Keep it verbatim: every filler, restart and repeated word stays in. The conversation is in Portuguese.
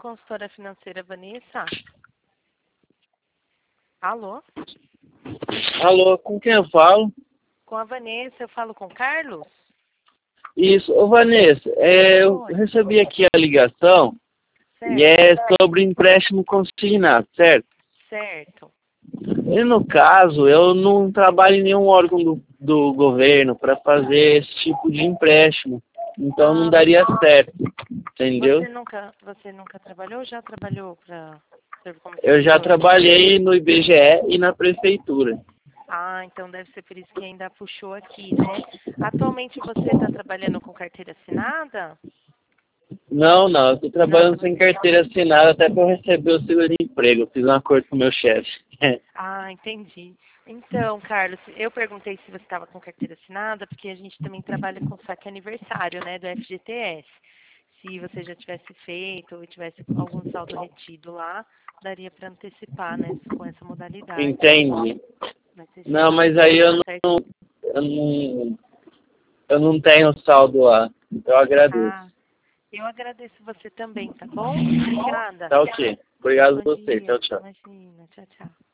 consultora financeira Vanessa. Alô? Alô, com quem eu falo? Com a Vanessa, eu falo com o Carlos? Isso, ô Vanessa, é, eu Oi. recebi aqui a ligação Certo, e é sobre empréstimo consignado, certo? certo. E no caso, eu não trabalho em nenhum órgão do, do governo para fazer esse tipo de empréstimo, então não Ah, daria certo, entendeu? você nunca, você nunca trabalhou ou já trabalhou para como Eu já servidor? trabalhei no I B G E e na prefeitura. Ah, então deve ser por isso que ainda puxou aqui, né? Atualmente você está trabalhando com carteira assinada? Não, não, eu estou Não, trabalhando você... sem carteira assinada até para eu receber o seguro-emprego. Eu fiz um acordo com o meu chefe. Ah, entendi. Então, Carlos, eu perguntei se você estava com carteira assinada, porque a gente também trabalha com saque aniversário, né, do F G T S. Se você já tivesse feito ou tivesse algum saldo retido lá, daria para antecipar, né, com essa modalidade. Entende? Mas se você Não, já mas aí fez, eu tá certo. não, eu não, eu não tenho saldo lá. Eu agradeço. Ah, eu agradeço você também, tá bom? Obrigada. Tá ok. Obrigado a Bom você. Tchau, dia. tchau. Imagina. Tchau, tchau.